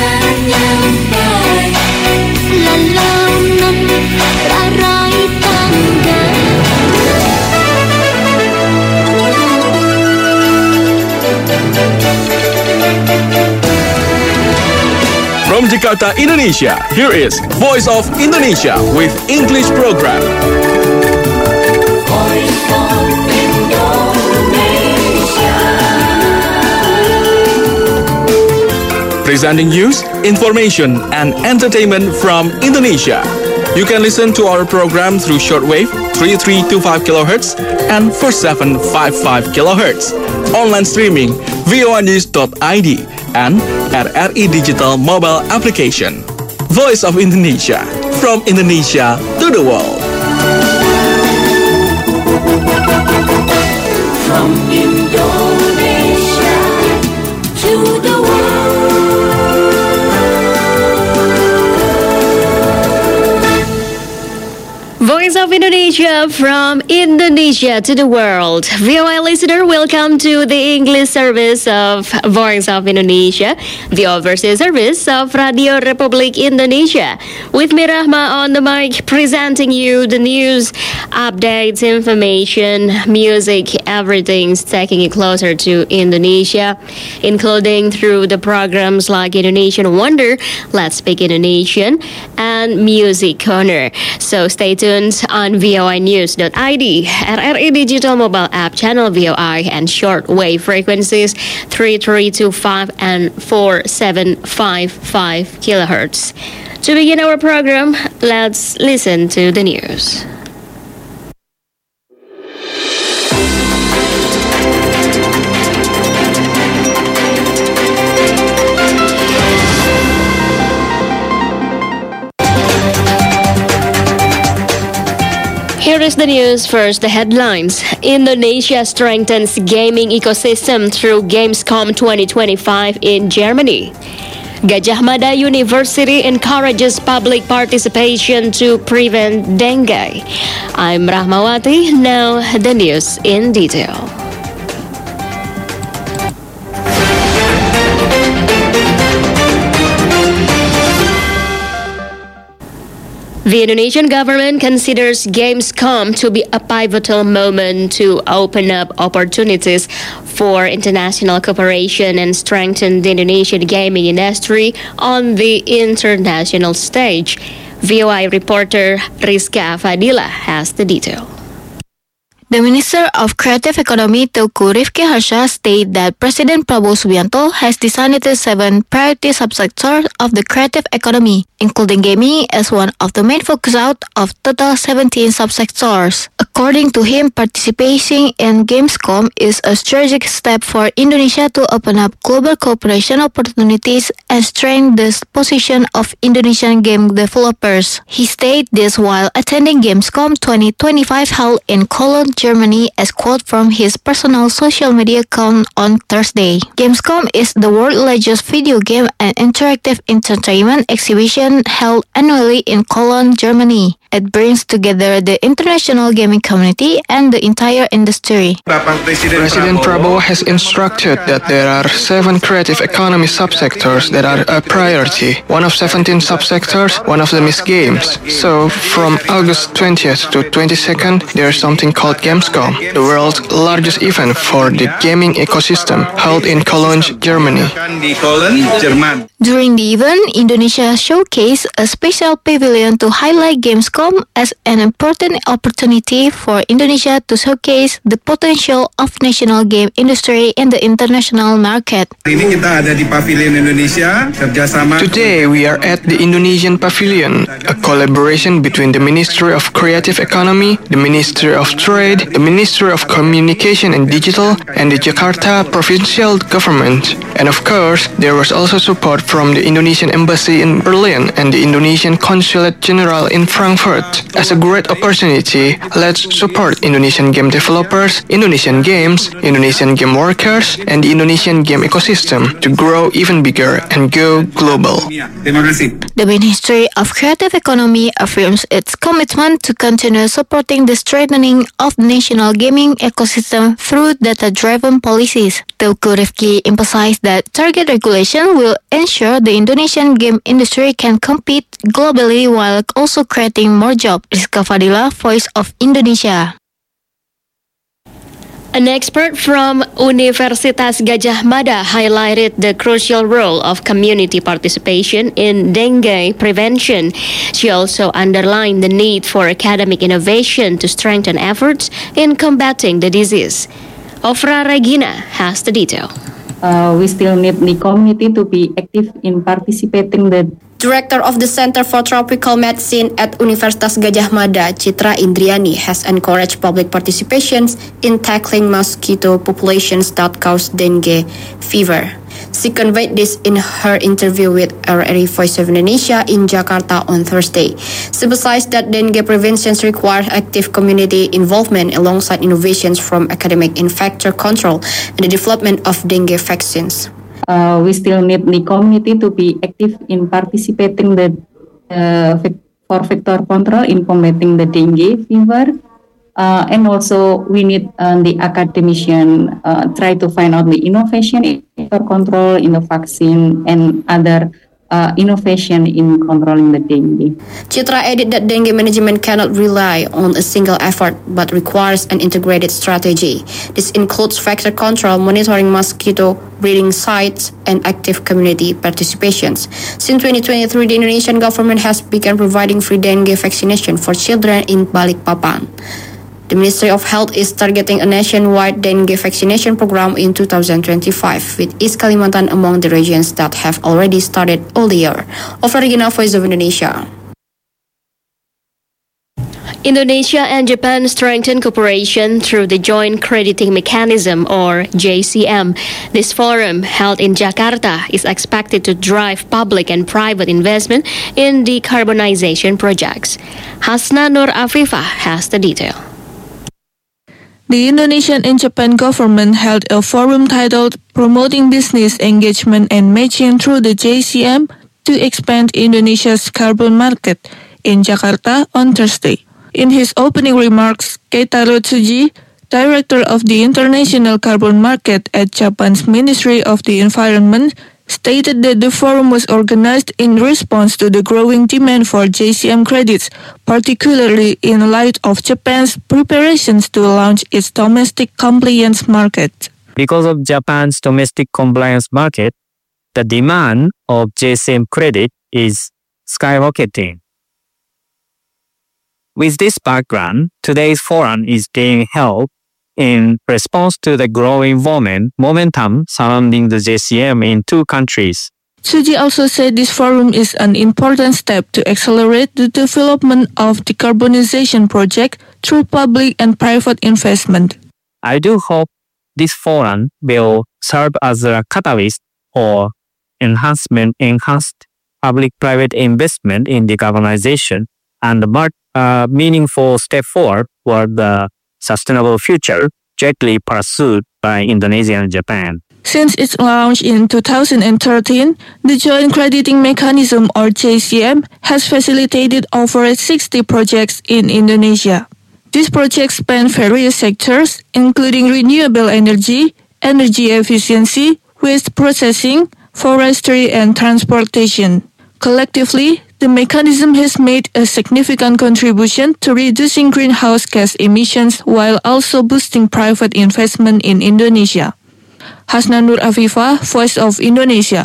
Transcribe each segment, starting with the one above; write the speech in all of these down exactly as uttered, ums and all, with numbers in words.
nyampai lalaunan rarai tangga. From Jakarta, Indonesia, here is Voice of Indonesia with English program. Voice of Indonesia. Presenting news, information, and entertainment from Indonesia. You can listen to our program through shortwave three three two five kilohertz and four seven five five kilohertz. Online streaming voa news dot I D and at R I Digital mobile application. Voice of Indonesia, from Indonesia to the world. From Indonesia to the world. Voice of Indonesia, from Indonesia to the world. V O I listener, welcome to the English service of Voice of Indonesia, the overseas service of Radio Republik Indonesia. With me, Rahma, on the mic, presenting you the news, updates, information, music, everything's taking it closer to Indonesia, including through the programs like Indonesian Wonder, Let's Speak Indonesian, and Music Corner. So stay tuned on voa news dot I D, at R I Digital mobile app channel V O I, and shortwave frequencies three three two five and four seven five five kilohertz. To begin our program, let's listen to the news. Here is the news. First, the headlines. Indonesia strengthens gaming ecosystem through Gamescom twenty twenty-five in Germany. Gajah Mada University encourages public participation to prevent dengue. I'm Rahmawati. Now, the news in detail. The Indonesian government considers Gamescom to be a pivotal moment to open up opportunities for international cooperation and strengthen the Indonesian gaming industry on the international stage. V O I reporter Rizka Fadila has the detail. The Minister of Creative Economy, Teuku Rifki Harsha, stated that President Prabowo Subianto has designated seven priority subsectors of the creative economy, including gaming as one of the main focus out of total seventeen subsectors. According to him, participating in Gamescom is a strategic step for Indonesia to open up global cooperation opportunities and strengthen the position of Indonesian game developers. He stated this while attending Gamescom twenty twenty-five held in Cologne, Germany, as quote from his personal social media account on Thursday. Gamescom is the world's largest video game and interactive entertainment exhibition held annually in Cologne, Germany. It brings together the international gaming community and the entire industry. President Prabowo has instructed that there are seven creative economy subsectors that are a priority. One of seventeen subsectors, one of them is games. So, from August twentieth to twenty-second, there is something called Gamescom, the world's largest event for the gaming ecosystem, held in Cologne, Germany. During the event, Indonesia showcased a special pavilion to highlight Gamescom as an important opportunity for Indonesia to showcase the potential of national game industry in the international market. Today we are at the Indonesian Pavilion, a collaboration between the Ministry of Creative Economy, the Ministry of Trade, the Ministry of Communication and Digital, and the Jakarta Provincial Government. And of course, there was also support from the Indonesian Embassy in Berlin and the Indonesian Consulate General in Frankfurt. As a great opportunity, let's support Indonesian game developers, Indonesian games, Indonesian game workers, and the Indonesian game ecosystem to grow even bigger and go global. The Ministry of Creative Economy affirms its commitment to continue supporting the strengthening of the national gaming ecosystem through data-driven policies. Teuku Rifki emphasized that target regulation will ensure the Indonesian game industry can compete globally while also creating more jobs. Rizka Fadila, Voice of Indonesia. An expert from Universitas Gadjah Mada highlighted the crucial role of community participation in dengue prevention. She also underlined the need for academic innovation to strengthen efforts in combating the disease. Ofra Regina has the detail. Uh, we still need the community to be active in participating the Director of the Center for Tropical Medicine at Universitas Gadjah Mada, Citra Indriani, has encouraged public participation in tackling mosquito populations that cause dengue fever. She conveyed this in her interview with R R I Voice of Indonesia in Jakarta on Thursday. She emphasized that dengue prevention requires active community involvement alongside innovations from academic infector control and the development of dengue vaccines. Uh, we still need the community to be active in participating the uh, for vector control in combating the dengue fever, uh, and also we need uh, the academician uh, try to find out the innovation in vector control in the vaccine and other uh, innovation in controlling the dengue. Citra added that dengue management cannot rely on a single effort but requires an integrated strategy. This includes vector control, monitoring mosquito breeding sites, and active community participations. Since twenty twenty-three, the Indonesian government has begun providing free dengue vaccination for children in Balikpapan. The Ministry of Health is targeting a nationwide dengue vaccination program in two thousand twenty-five, with East Kalimantan among the regions that have already started earlier. Of Regina, Voice of Indonesia. Indonesia and Japan strengthen cooperation through the Joint Crediting Mechanism, or J C M. This forum, held in Jakarta, is expected to drive public and private investment in decarbonization projects. Hasna Nur Afifah has the detail. The Indonesian and Japan government held a forum titled Promoting Business Engagement and Matching Through the J C M to Expand Indonesia's Carbon Market in Jakarta on Thursday. In his opening remarks, Keitaro Tsuji, director of the International Carbon Market at Japan's Ministry of the Environment, stated that the forum was organized in response to the growing demand for J C M credits, particularly in light of Japan's preparations to launch its domestic compliance market. Because of Japan's domestic compliance market, the demand of J C M credit is skyrocketing. With this background, today's forum is being held in response to the growing moment, momentum surrounding the J C M in two countries. Tsuji also said this forum is an important step to accelerate the development of decarbonization project through public and private investment. I do hope this forum will serve as a catalyst for enhancement, enhanced public-private investment in decarbonization and mark a meaningful step forward for the sustainable future jointly pursued by Indonesia and Japan. Since its launch in two thousand thirteen, the Joint Crediting Mechanism, or J C M, has facilitated over sixty projects in Indonesia. These projects span various sectors, including renewable energy, energy efficiency, waste processing, forestry, and transportation. Collectively, the mechanism has made a significant contribution to reducing greenhouse gas emissions while also boosting private investment in Indonesia. Hasna Nur Afifah, Voice of Indonesia.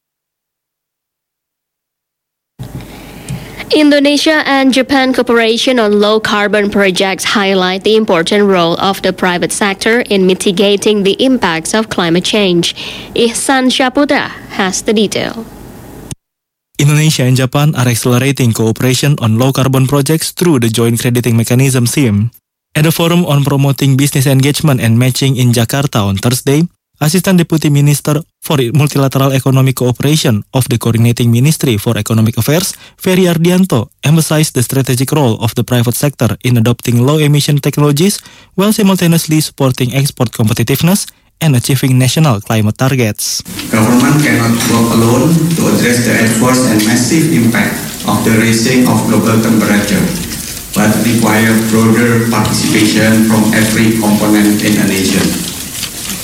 Indonesia and Japan cooperation on low-carbon projects highlight the important role of the private sector in mitigating the impacts of climate change. Ihsan Syaputra has the detail. Indonesia and Japan are accelerating cooperation on low-carbon projects through the Joint Crediting Mechanism (C I M). At a forum on promoting business engagement and matching in Jakarta on Thursday, Assistant Deputy Minister for Multilateral Economic Cooperation of the Coordinating Ministry for Economic Affairs, Ferry Ardianto, emphasized the strategic role of the private sector in adopting low-emission technologies while simultaneously supporting export competitiveness and achieving national climate targets. Government cannot work alone to address the adverse and massive impact of the rising of global temperature, but require broader participation from every component in a nation.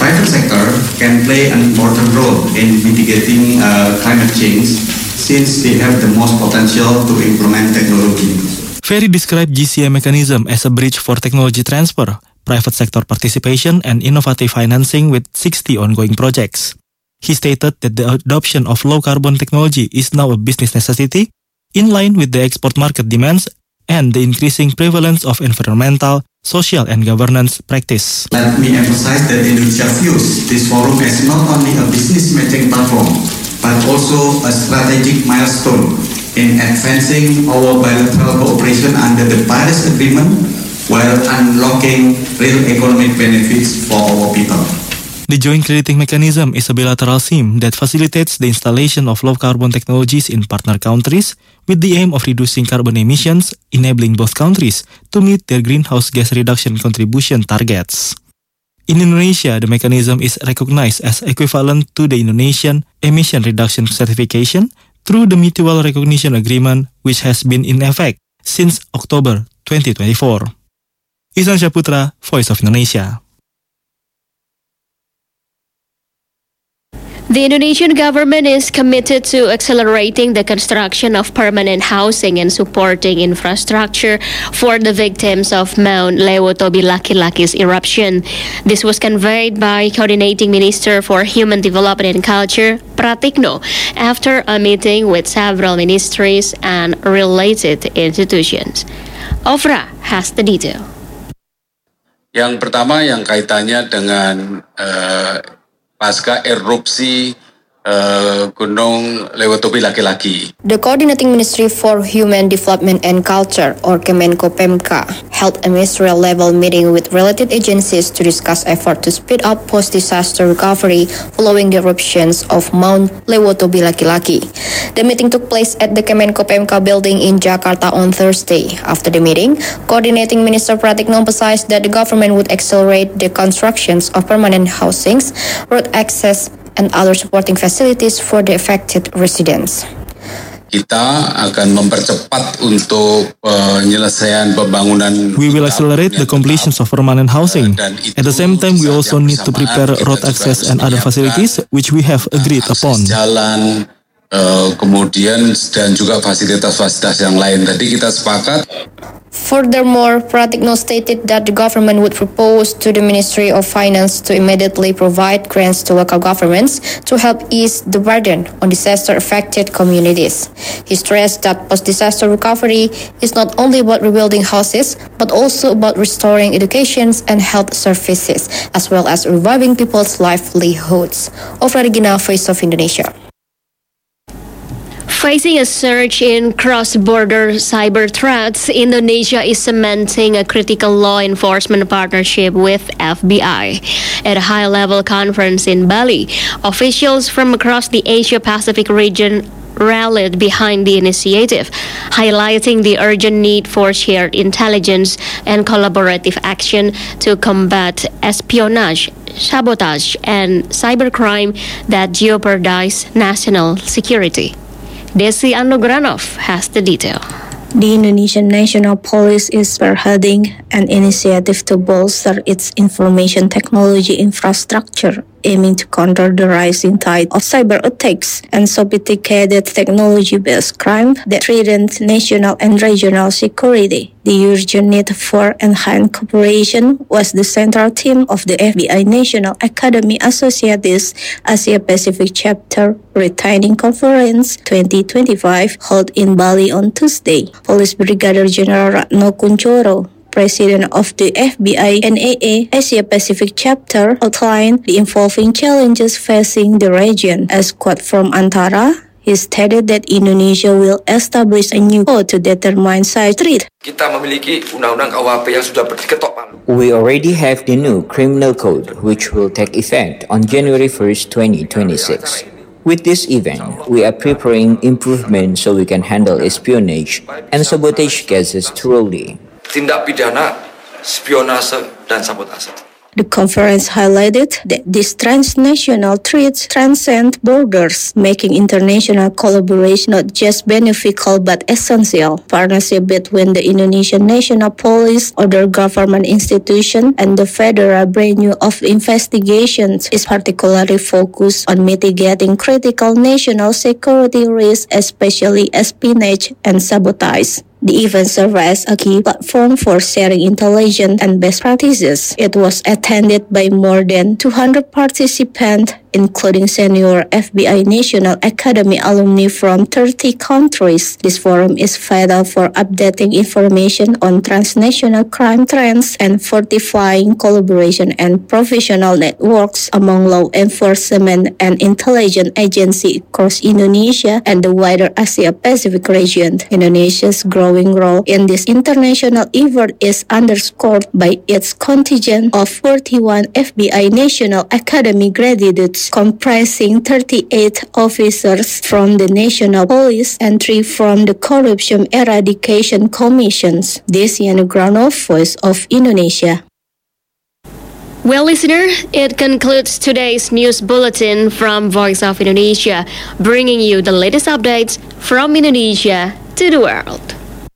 private sector can play an important role in mitigating uh, climate change since they have the most potential to implement technology. Ferry described G C M mechanism as a bridge for technology transfer, private sector participation, and innovative financing with sixty ongoing projects. He stated that the adoption of low-carbon technology is now a business necessity, in line with the export market demands and the increasing prevalence of environmental, social, and governance practice. Let me emphasize that Indonesia views this forum as not only a business-making platform, but also a strategic milestone in advancing our bilateral cooperation under the Paris Agreement while unlocking real economic benefits for our people. The Joint Crediting Mechanism is a bilateral scheme that facilitates the installation of low-carbon technologies in partner countries with the aim of reducing carbon emissions, enabling both countries to meet their greenhouse gas reduction contribution targets. In Indonesia, the mechanism is recognized as equivalent to the Indonesian Emission Reduction Certification through the Mutual Recognition Agreement, which has been in effect since October twenty twenty-four. Ihsan Syaputra, Voice of Indonesia. The Indonesian government is committed to accelerating the construction of permanent housing and supporting infrastructure for the victims of Mount Lewotobi Laki-Laki's eruption. This was conveyed by Coordinating Minister for Human Development and Culture, Pratikno, after a meeting with several ministries and related institutions. Ofra has the detail. Yang pertama yang kaitannya dengan uh, pasca erupsi uh, Gunung Lewotobi Laki-Laki. The Coordinating Ministry for Human Development and Culture, or Kemenko P M K, held a ministerial-level meeting with related agencies to discuss efforts to speed up post-disaster recovery following the eruptions of Mount Lewotobi Laki-Laki. The meeting took place at the Kemenko P M K building in Jakarta on Thursday. After the meeting, Coordinating Minister Pratikno emphasized that the government would accelerate the constructions of permanent housings, road access, and other supporting facilities for the affected residents. Kita akan mempercepat untuk penyelesaian pembangunan. We will accelerate the completions of permanent housing. At the same time, we also need to prepare road access and other facilities which we have agreed upon. Jalan, uh, kemudian dan juga fasilitas-fasilitas yang lain. Tadi kita sepakat. Furthermore, Pratikno stated that the government would propose to the Ministry of Finance to immediately provide grants to local governments to help ease the burden on disaster-affected communities. He stressed that post-disaster recovery is not only about rebuilding houses, but also about restoring education and health services, as well as reviving people's livelihoods. Ofra Regina, Voice of Indonesia. Facing a surge in cross-border cyber threats, Indonesia is cementing a critical law enforcement partnership with F B I. At a high-level conference in Bali, officials from across the Asia-Pacific region rallied behind the initiative, highlighting the urgent need for shared intelligence and collaborative action to combat espionage, sabotage, and cybercrime that jeopardize national security. Desi Anugranov has the detail. The Indonesian National Police is spearheading an initiative to bolster its information technology infrastructure, aiming to counter the rising tide of cyber attacks and sophisticated technology-based crime that threaten national and regional security. The urgent need for enhanced cooperation was the central theme of the F B I National Academy Associates Asia Pacific Chapter Retaining Conference twenty twenty-five held in Bali on Tuesday. Police Brigadier General Ratno Kuncoro, President of the F B I N A A Asia Pacific Chapter, outlined the evolving challenges facing the region. As quote from Antara, he stated that Indonesia will establish a new code to determine cyber threat. Kita memiliki undang-undang K U H P yang sudah diketok palu. We already have the new criminal code, which will take effect on January first, twenty twenty-six. With this event, we are preparing improvements so we can handle espionage and sabotage cases thoroughly. Tindak pidana, spionase, dan sabotase. The conference highlighted that these transnational threats transcend borders, making international collaboration not just beneficial but essential. Partnership between the Indonesian National Police, other government institutions, and the Federal Bureau of Investigations is particularly focused on mitigating critical national security risks, especially espionage and sabotage. The event served as a key platform for sharing intelligence and best practices. It was attended by more than two hundred participants, including senior F B I National Academy alumni from thirty countries. This forum is vital for updating information on transnational crime trends and fortifying collaboration and professional networks among law enforcement and intelligence agencies across Indonesia and the wider Asia-Pacific region. Indonesia's growing role in this international effort is underscored by its contingent of forty-one F B I National Academy graduates, comprising thirty-eight officers from the National Police and three from the Corruption Eradication Commissions. This is the ground of Voice of Indonesia. Well, listener, it concludes today's news bulletin from Voice of Indonesia, bringing you the latest updates from Indonesia to the world.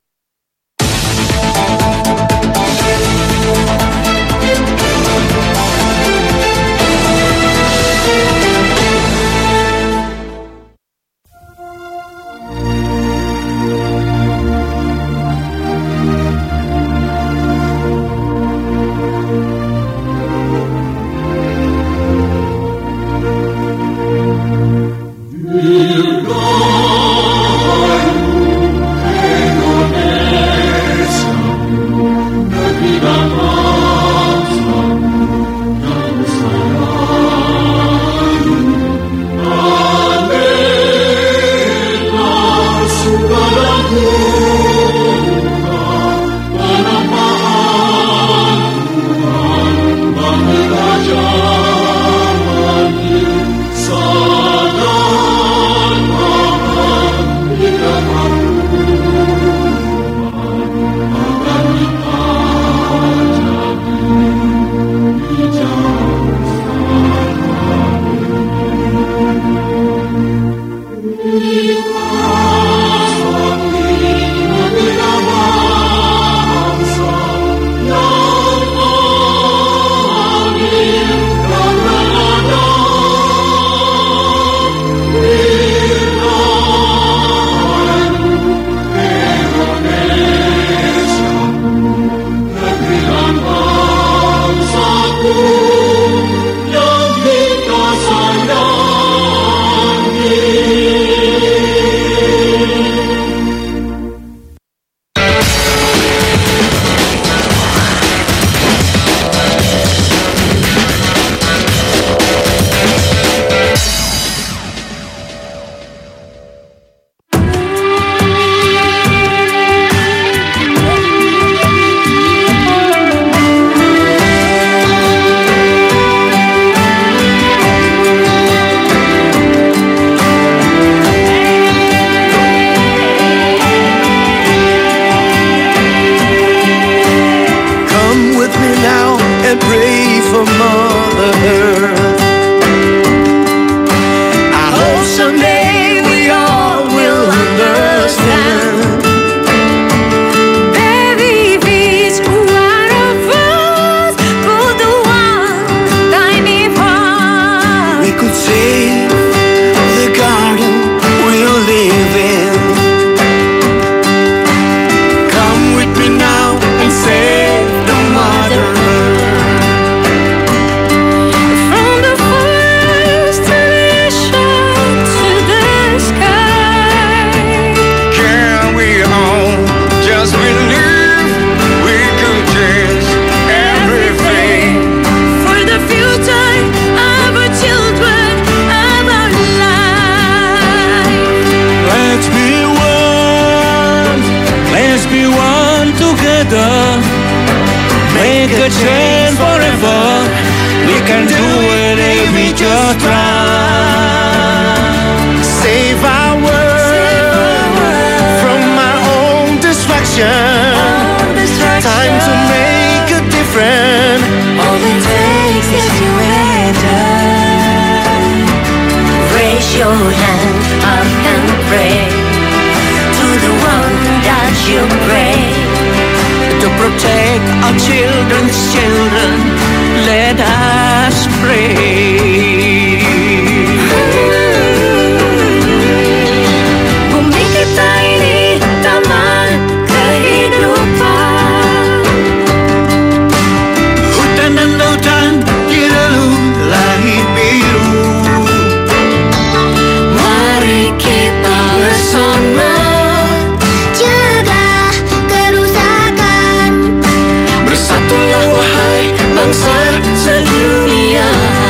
change forever. We can do it if we just try. Save our world from our own destruction. Time to make a difference. All it takes. Raise your hand up and pray to the one that you pray. To protect our children's children, let us pray. Bumi kita ini taman kehidupan. Hutan dan lautan dilalui biru. Mari kita bersama cegah kerusakan. Bersatulah wahai bangsa sedunia.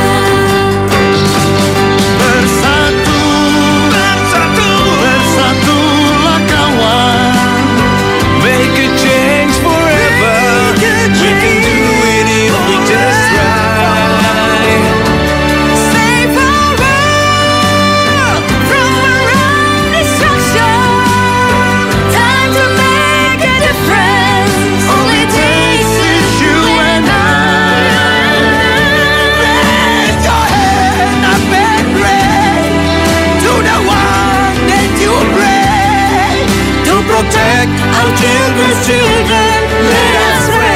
Bersatu, bersatu, bersatulah kawan. Make a change forever. We can do it if we just try. Save our world from our own destruction. Time to make a difference. All it takes is you and I. Raise your hand up and pray to the one that you pray. To protect our children's children, let us pray.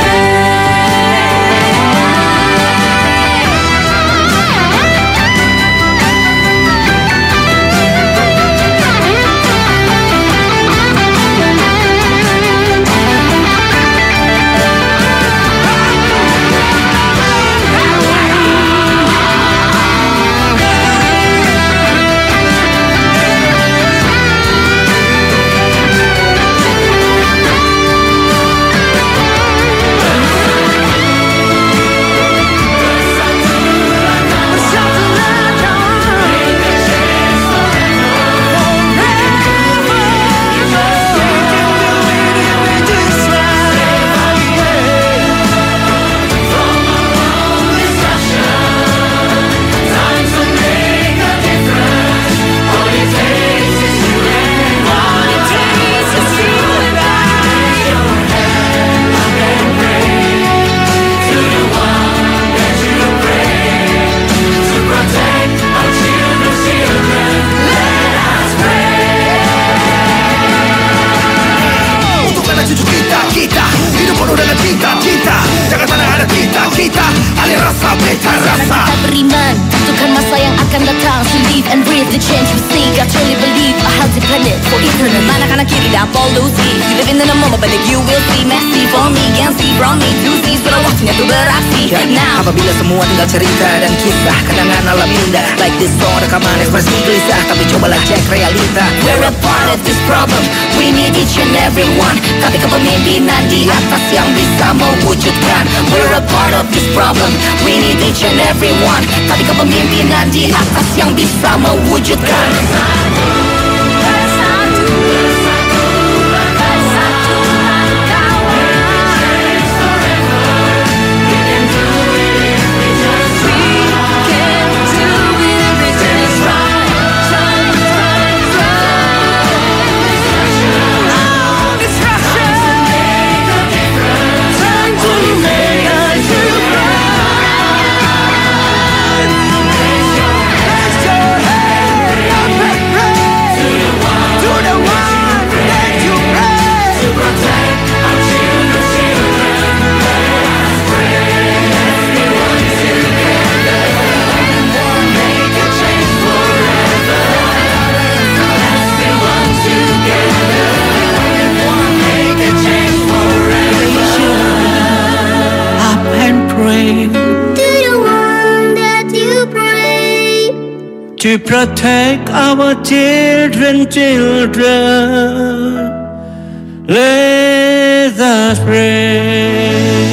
Untuk anak cucu kita, kita hidup penuh dengan cinta, cinta. Jangan pandang ada kita, kita alih rasa, beta rasa. Kita beriman tentukan masa yang akan datang. To live and breathe the change we see. I truly believe a healthy planet for eternity. Mana kanan kiri dan polusi. You living in the moment but you will see. Messy for me, can see from me to see. Sudah waktunya tuh beraksi. Now Apabila semua tinggal cerita dan kisah kenangan alam indah. Like this song rekaman ekspresi gelisah, tapi cobalah cek realita. we're a part of this problem. We need each and every one. Tapi kepemimpinan di atas yang bisa mewujudkan. We're a part of this problem. We need each and every one. Tapi kepemimpinan di atas yang bisa mewujudkan. To protect our children, children, let us pray.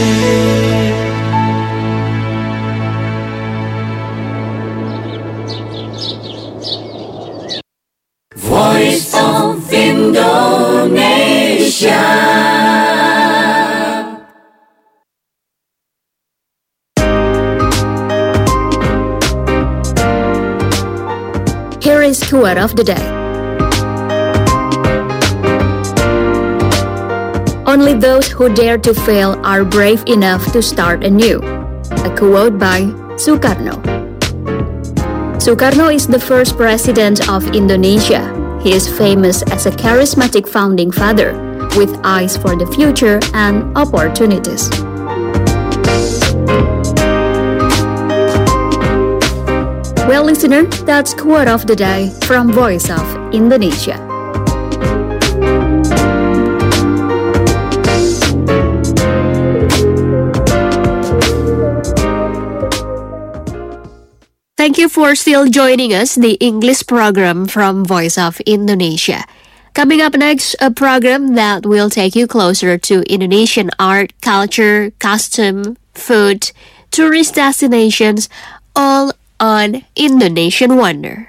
Voice of Indonesia. Here is quote of the day. Only those who dare to fail are brave enough to start anew. A quote by Sukarno. Sukarno is the first president of Indonesia. He is famous as a charismatic founding father with eyes for the future and opportunities. Well, listener, that's quote of the day from Voice of Indonesia. Thank you for still joining us, the English program from Voice of Indonesia. Coming up next, a program that will take you closer to Indonesian art, culture, custom, food, tourist destinations, all on Indonesian Wonder.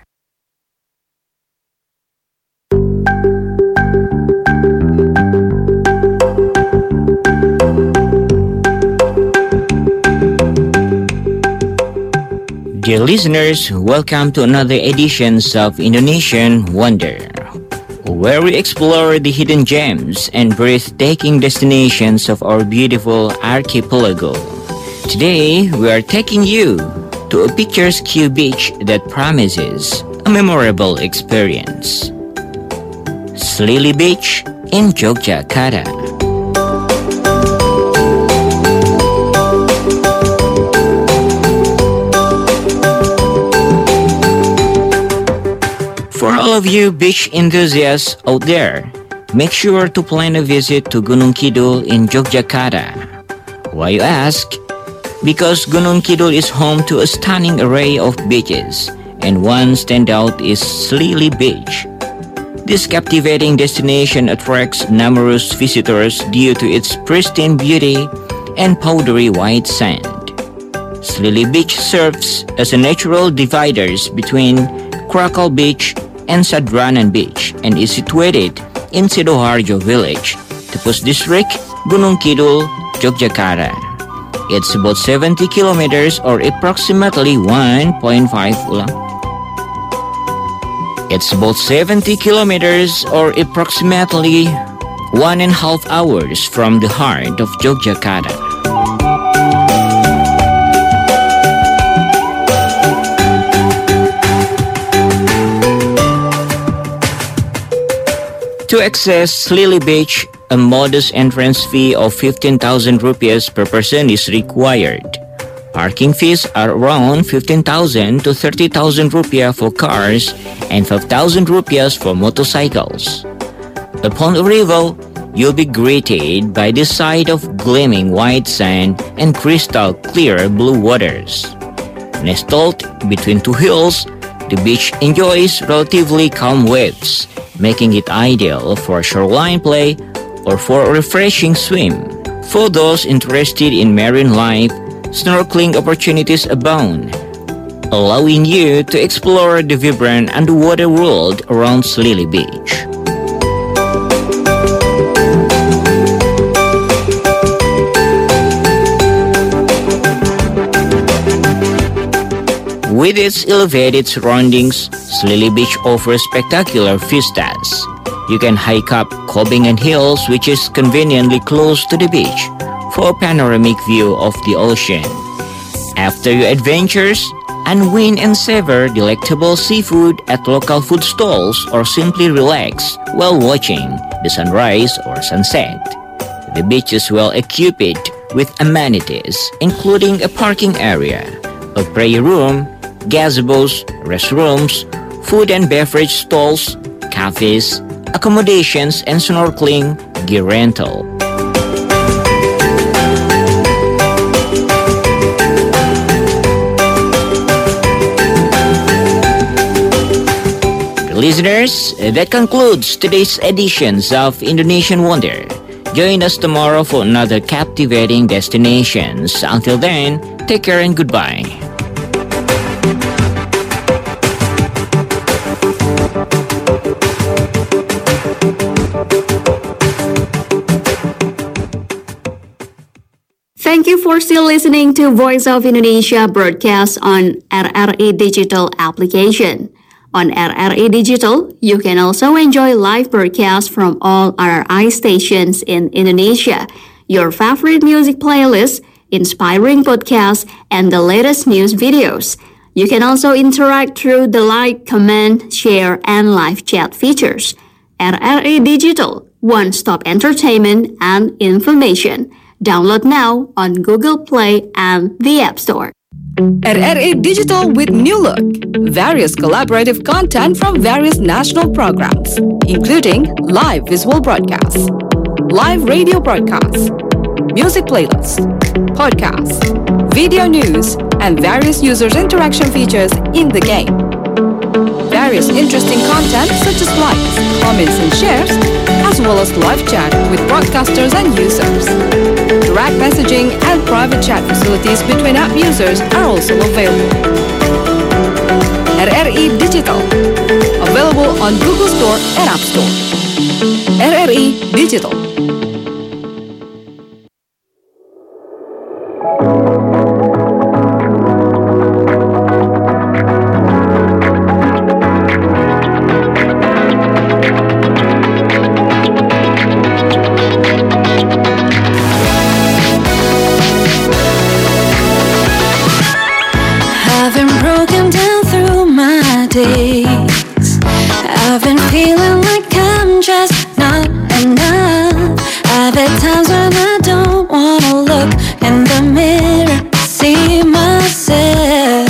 Dear listeners, welcome to another edition of Indonesian Wonder, where we explore the hidden gems and breathtaking destinations of our beautiful archipelago. Today, we are taking you to a picturesque beach that promises a memorable experience. Selili Beach in Yogyakarta. For all of you beach enthusiasts out there, make sure to plan a visit to Gunung Kidul in Yogyakarta. Why you ask? Because Gunung Kidul is home to a stunning array of beaches, and one standout is Selili Beach. This captivating destination attracts numerous visitors due to its pristine beauty and powdery white sand. Selili Beach serves as a natural divider between Krakal Beach and Sadranan Beach and is situated in Sidoarjo Village, Tepus District, Gunung Kidul, Yogyakarta. It's about seventy kilometers or approximately one point five It's about seventy kilometers or approximately one and a half hours from the heart of Yogyakarta. To access Selili Beach, a modest entrance fee of fifteen thousand rupiahs per person is required. Parking fees are around fifteen thousand to thirty thousand rupiah for cars and five thousand rupiahs for motorcycles. Upon arrival, you'll be greeted by the sight of gleaming white sand and crystal clear blue waters. Nestled between two hills, the beach enjoys relatively calm waves, making it ideal for shoreline play or for a refreshing swim. For those interested in marine life, snorkeling opportunities abound, allowing you to explore the vibrant underwater world around Selili Beach. With its elevated surroundings, Selili Beach offers spectacular vistas. You can hike up Kobingan Hills, which is conveniently close to the beach, for a panoramic view of the ocean. After your adventures, unwind and savor delectable seafood at local food stalls or simply relax while watching the sunrise or sunset. The beach is well equipped with amenities, including a parking area, a prayer room, gazebos, restrooms, food and beverage stalls, cafes, accommodations, and snorkeling gear rental. Listeners, that concludes today's editions of Indonesian Wonder. Join us tomorrow for another captivating destinations. Until then, take care and goodbye. Thank you for still listening to Voice of Indonesia broadcast on R R I Digital application. On R R I Digital, you can also enjoy live broadcasts from all R R I stations in Indonesia, your favorite music playlists, inspiring podcasts, and the latest news videos. You can also interact through the like, comment, share, and live chat features. R R E Digital, one-stop entertainment and information. Download now on Google Play and the App Store. R R E Digital with new look. Various collaborative content from various national programs, including live visual broadcasts, live radio broadcasts, music playlists, podcasts, video news, and various users' interaction features in the game. Various interesting content such as likes, comments, and shares, as well as live chat with broadcasters and users. Direct messaging and private chat facilities between app users are also available. R R E Digital, available on Google Store and App Store. R R E Digital. I've been broken down through my days. I've been feeling like I'm just not enough. I've had times when I don't wanna look in the mirror, see myself.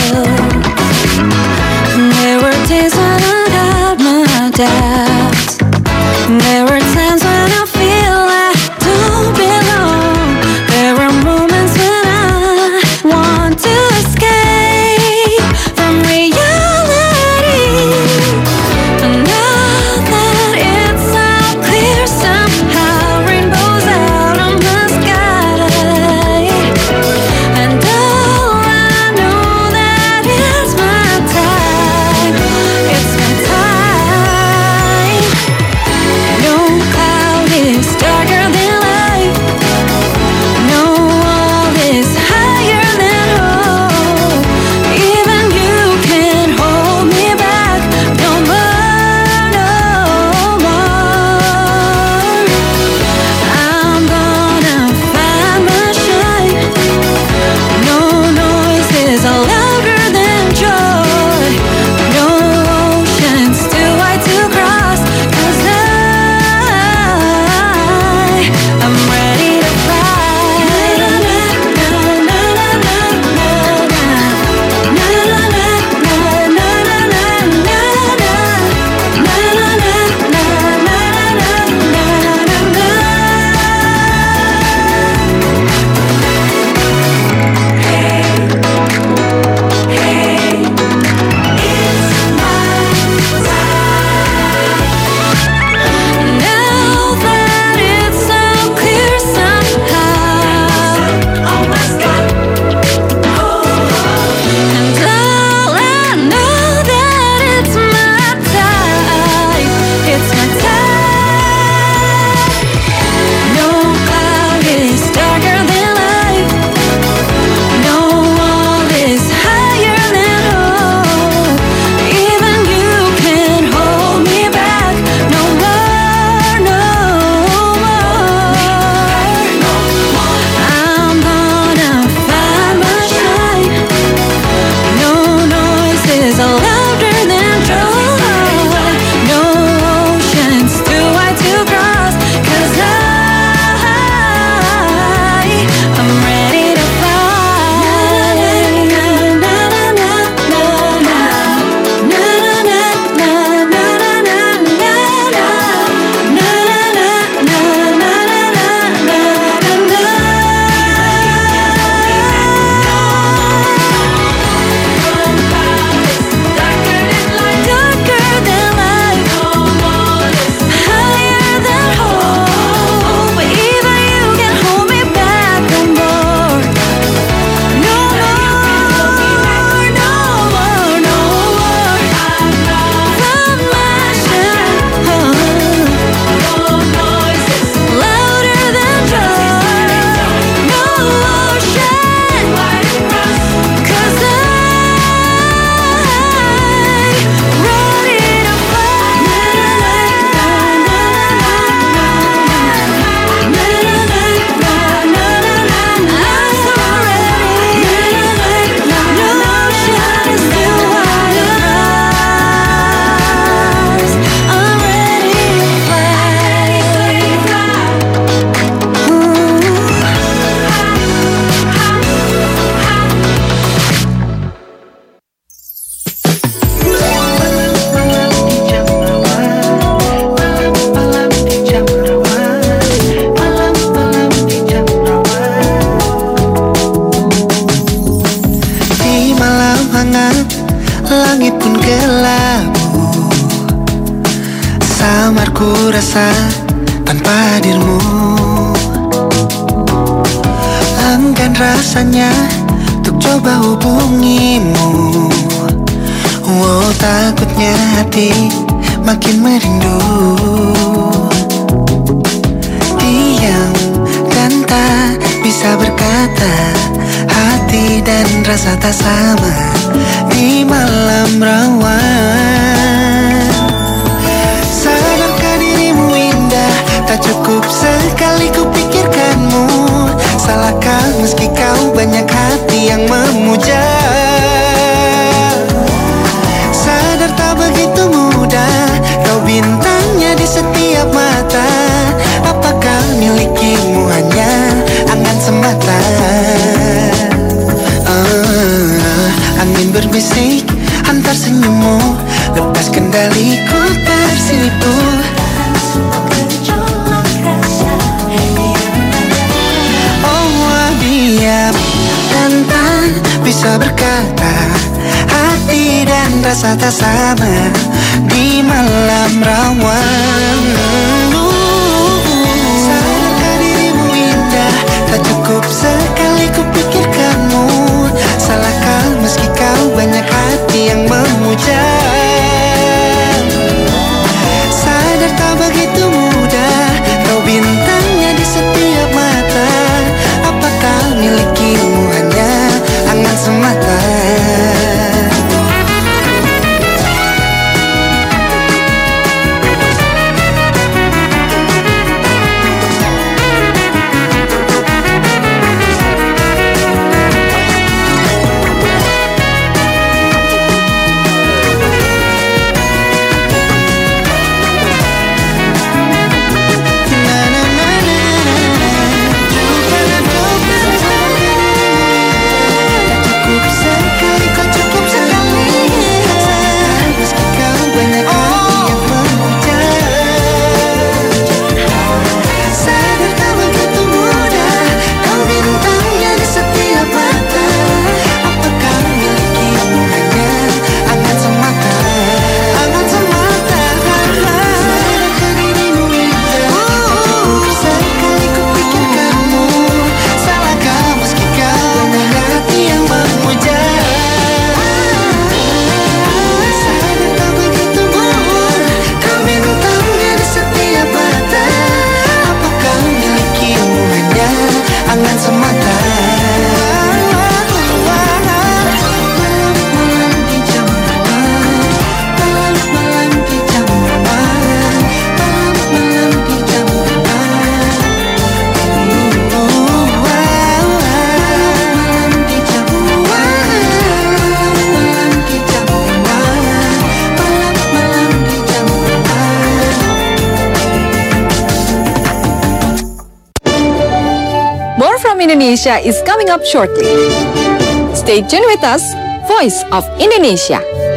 There were days when I had my doubts. There were times when I feel I don't belong. There were moments when I want to escape from reality. But now that it's all clear, somehow rainbows out on the sky. And oh, I know that it's my time. It's my time. No rasa tanpa hadirmu. Enggan rasanya untuk coba hubungimu. Oh, takutnya hati makin merindu. Diam dan tak bisa berkata, hati dan rasa tak sama di malam rawan. Sadarkah dirimu indah, tak cukup sekali ku pikirkanmu. Salahkah meski kau banyak hati yang memuja? Sadar tak begitu mudah, kau bintangnya di setiap mata. Apakah milikimu hanya angan semata? uh, Angin berbisik antar senyummu, lepas kendaliku tersipu. Oh, diam dan tak bisa berkata, hati dan rasa tak sama di malam rawan. Sadarkah dirimu indah, tak cukup sekali ku pikirkanmu. Salahkah meski kau banyak hati yang memuja? Sadar tak begitu mudah, kau bintangnya di setiap mata. Apakah milikimu hanya angan semata? Indonesia is coming up shortly. Stay tuned with us, Voice of Indonesia.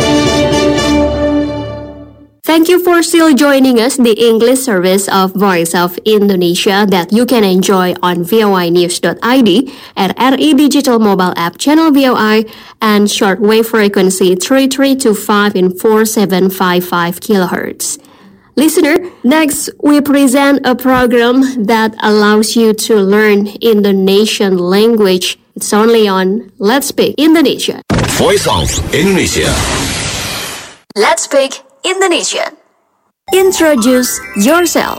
Thank you for still joining us, the English service of Voice of Indonesia that you can enjoy on V O I news dot I D, at R E Digital Mobile App Channel V O I, and shortwave frequency three three two five in four seven five five kilohertz. Listener, next we present a program that allows you to learn Indonesian language. It's only on Let's Speak Indonesia. Voice of Indonesia. Let's Speak Indonesian. Introduce yourself.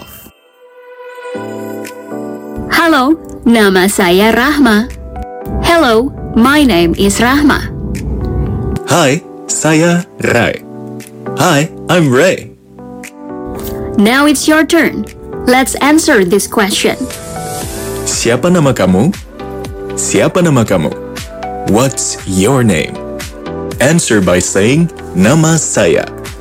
Halo, nama saya Rahma. Hello, my name is Rahma. Hi, saya Rai. Hi, I'm Ray. Now it's your turn. Let's answer this question. Siapa nama kamu? Siapa nama kamu? What's your name? Answer by saying, nama saya.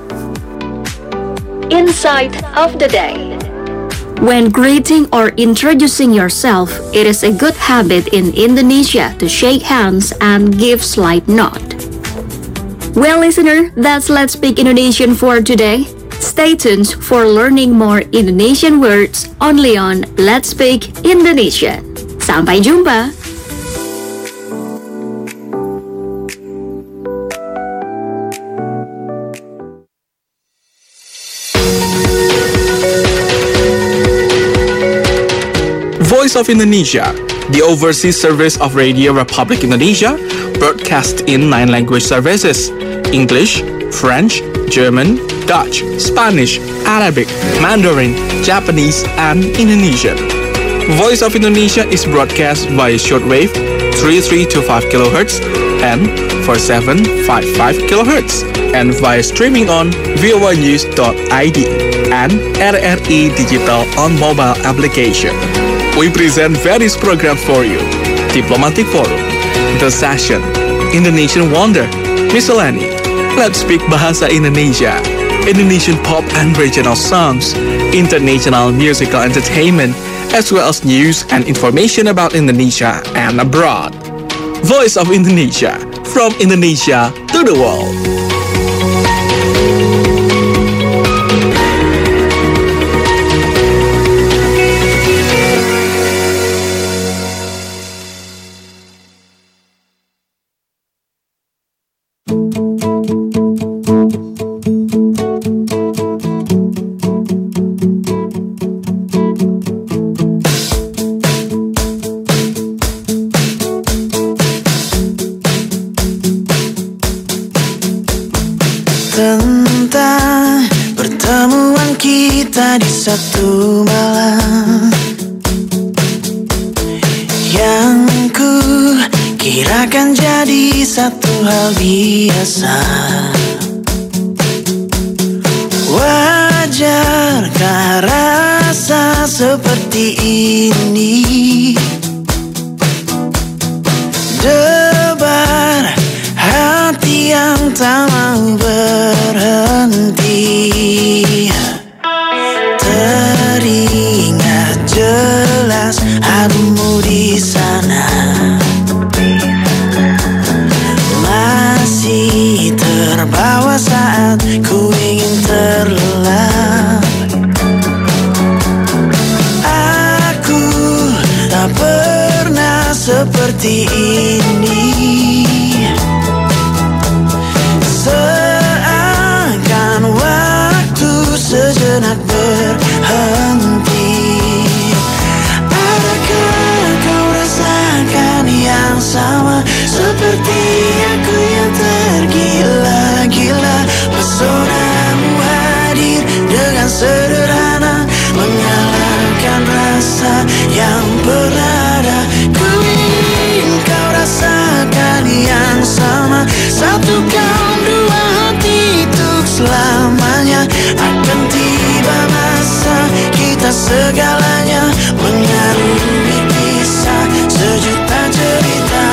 Insight of the day. When greeting or introducing yourself, it is a good habit in Indonesia to shake hands and give slight nod. Well, listener, that's Let's Speak Indonesian for today. Stay tuned for learning more Indonesian words only on Let's Speak Indonesia. Sampai jumpa! Voice of Indonesia, the overseas service of Radio Republic Indonesia, broadcast in nine language services: English, French, German, Dutch, Spanish, Arabic, Mandarin, Japanese, and Indonesian. Voice of Indonesia is broadcast via shortwave three three two five kilohertz and four seven five five kilohertz, and via streaming on voa news dot I D and R R I Digital on mobile application. We present various programs for you: Diplomatic Forum, The Session, Indonesian Wonder, Miscellany, Let's Speak Bahasa Indonesia, Indonesian pop and regional songs, international musical entertainment, as well as news and information about Indonesia and abroad. Voice of Indonesia, from Indonesia to the world. Tentang pertemuan kita di satu malam yang ku kirakan jadi satu hal biasa. Wajarkah rasa seperti ini? Debar hati yang tak mau berhenti. Teringat jelas harumu di sana. Masih terbawa saat ku ingin terlelap. Aku tak pernah seperti ini. Seakan waktu sejenak berhenti. Adakah kau rasakan yang sama seperti aku yang tergila-gila? Pesonamu hadir dengan sederhana, mengalahkan rasa yang pernah ada. Ku ingin kau rasakan yang sama. Satukan dua hati untuk selamanya. Akan tiba masa kita segalanya mengarungi kisah sejuta cerita.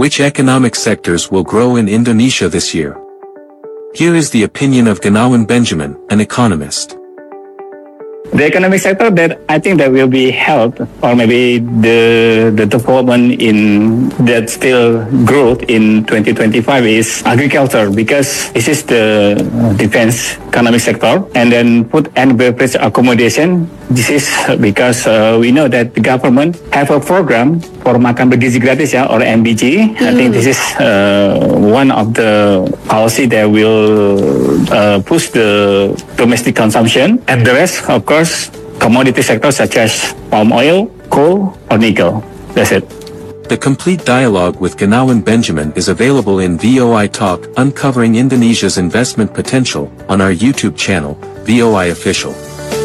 which economic sectors will grow in Indonesia this year? Here is the opinion of Gunawan Benjamin, an economist. The economic sector that I think that will be helped, or maybe the the development in that still growth in twenty twenty-five is agriculture, because this is the defense economic sector, and then food and beverage accommodation. This is because uh, we know that the government have a program for makan bergizi gratis, ya, or M B G. Mm. I think this is uh, one of the policy that will uh, push the domestic consumption, and the rest, of course, commodity sectors such as palm oil, coal, or nickel. That's it. The complete dialogue with Gunawan Benjamin is available in V O I Talk, Uncovering Indonesia's Investment Potential, on our YouTube channel, V O I Official.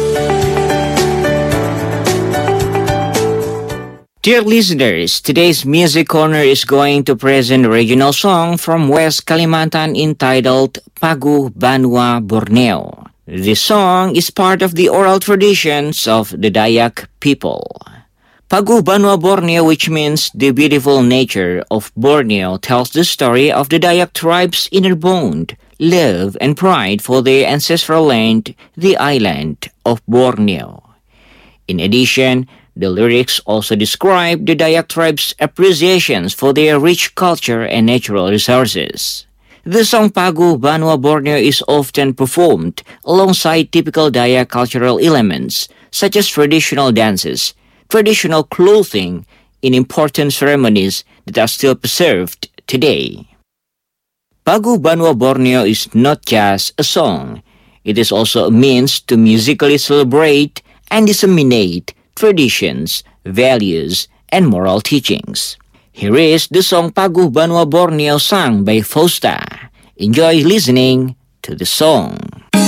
Dear listeners, today's Music Corner is going to present a regional song from West Kalimantan entitled Paguh Banua Borneo. This song is part of the oral traditions of the Dayak people. Paguh Banua Borneo, which means the beautiful nature of Borneo, tells the story of the Dayak tribe's inner bond, love, and pride for their ancestral land, the island of Borneo. In addition, the lyrics also describe the Dayak tribe's appreciations for their rich culture and natural resources. The song Paguh Banua Borneo is often performed alongside typical Dayak cultural elements, such as traditional dances, traditional clothing, in important ceremonies that are still preserved today. Paguh Banua Borneo is not just a song. It is also a means to musically celebrate and disseminate traditions, values, and moral teachings. Here is the song Paguh Banua Borneo sung by Fausta. Enjoy listening to the song.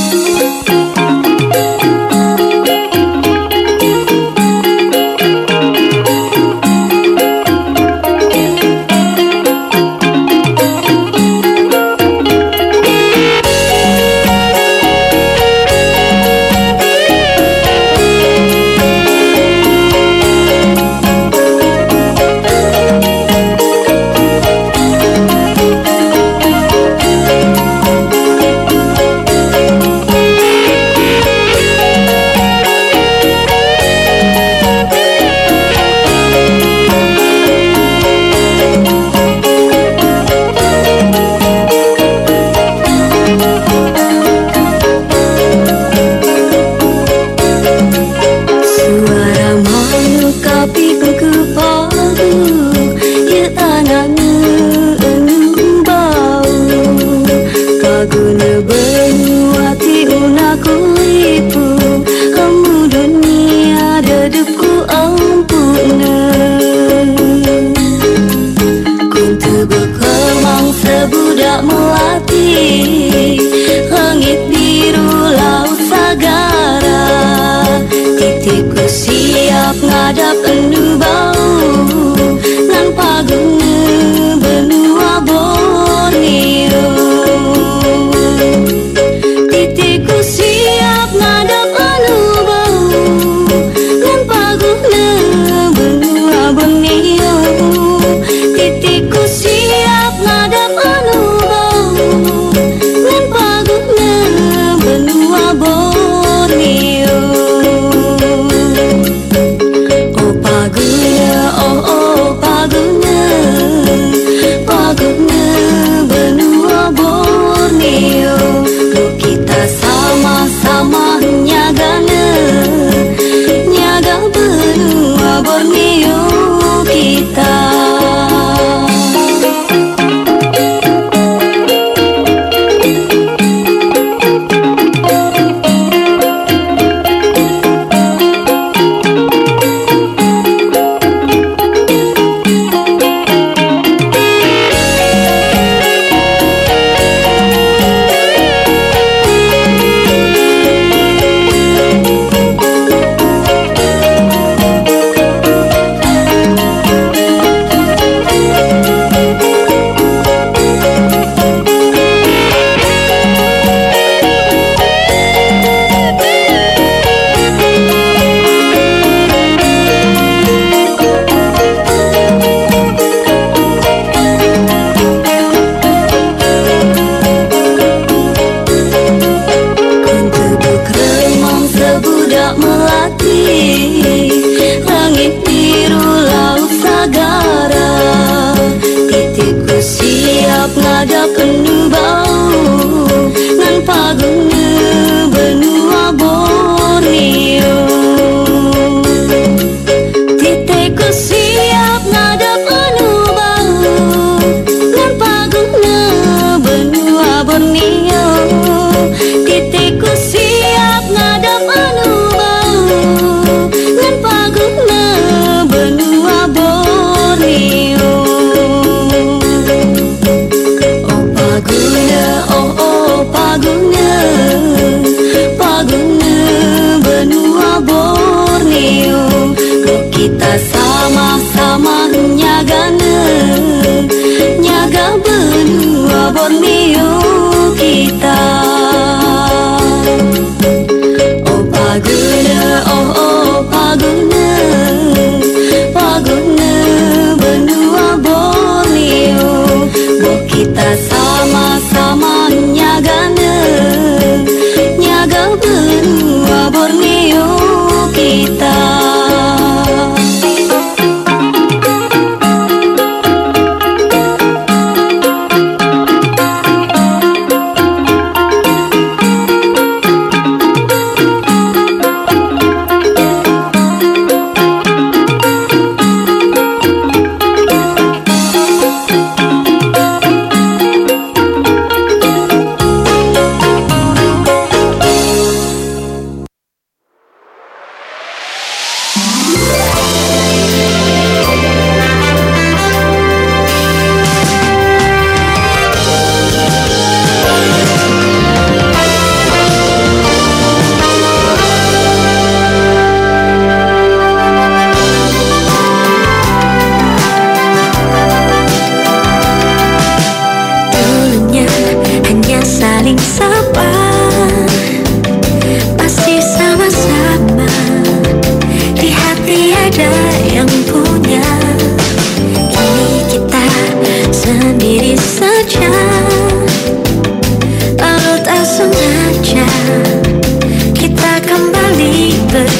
Ngadap enu bau nan paguh benua Borneo. Titiku siap ngadap enu bau nan paguh benua Borneo. Titiku siap ngadap enu bau nan paguh benua Borneo. Paguh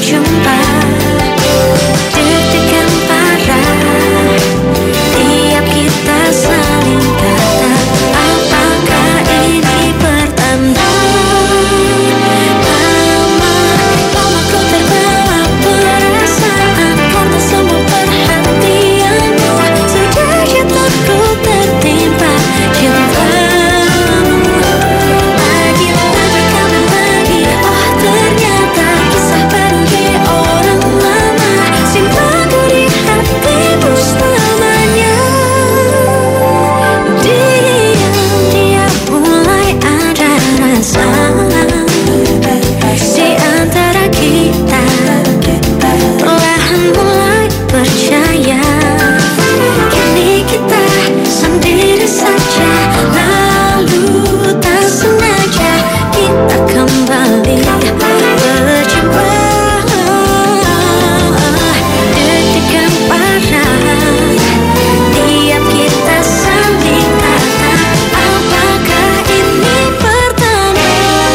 berjumpa. Deg-degan parah tiap kita saling tatap. Apakah ini pertanda? Lama, lama kau terbawa perasaan karena semua perhatianmu. Sudah jatuhku tertimpa cintamu. Lagi-lagi kembali lagi, oh ternyata kisah baru di orang lama. Simpan ku di hatimu selamanya. Diam-diam mulai ada rasa di antara kita, perlahan mulai percaya. Kini kita sendiri saja, lalu tak sengaja kita kembali berjumpa. Deg-degan parah tiap kita saling tatap. Apakah ini pertanda?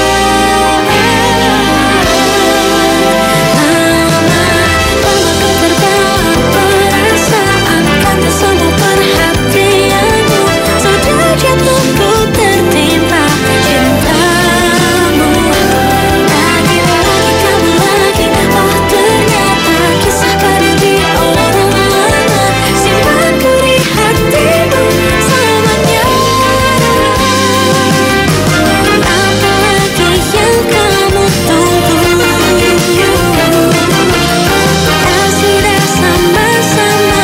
Lama, lama kau terbawa perasaan karena semua perhatianmu. Sudah jatuhku tertimpa cintamu. Lagi-lagi kamu lagi, oh ternyata kisah baru di orang lama. Simpan ku di hatimu selamanya. Apalagi yang kamu tunggu? Kita sudah sama-sama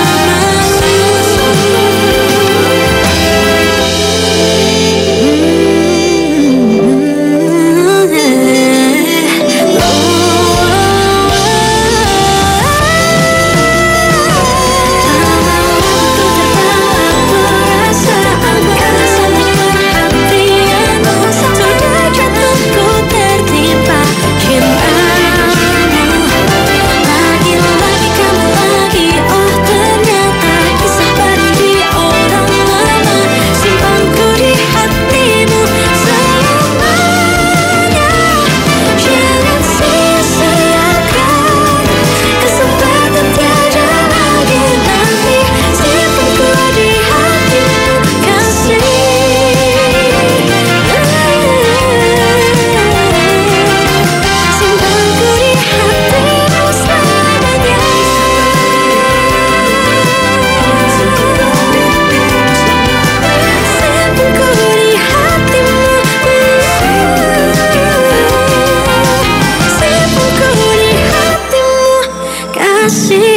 perasaan karena semua perhatianmu. Sudah jatuhku tertimpa cintamu. Lagi-lagi kamu lagi, oh ternyata kisah baru di orang lama. Simpan ku di hatimu selamanya. Jangan sia-siakan kesempatan, tiada lagi nanti. Simpan ku di hatimu kasih. Simpan ku di hatimu selamanya. Simpan ku di hatimu. Simpan ku di hatimu kasih.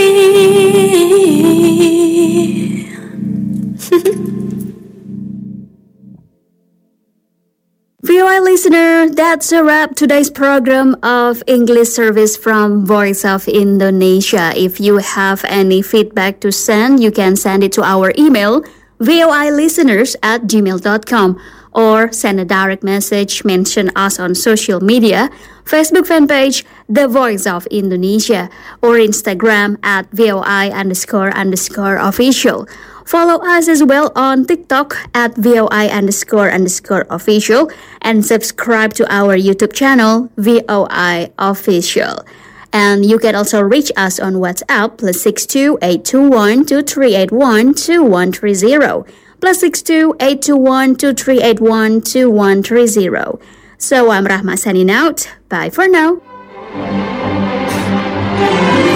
V O I listener, that's a wrap today's program of English service from Voice of Indonesia. If you have any feedback to send, you can send it to our email voilisteners at gmail dot com or send a direct message, mention us on social media, Facebook fan page The Voice of Indonesia, or Instagram at VOI underscore underscore official. Follow us as well on TikTok at VOI underscore underscore official, and subscribe to our YouTube channel V O I official. And you can also reach us on WhatsApp plus six two eight two one two three eight one two one three zero plus six two eight two one two three eight one two one three zero. So I'm Rahma signing out. Bye for now.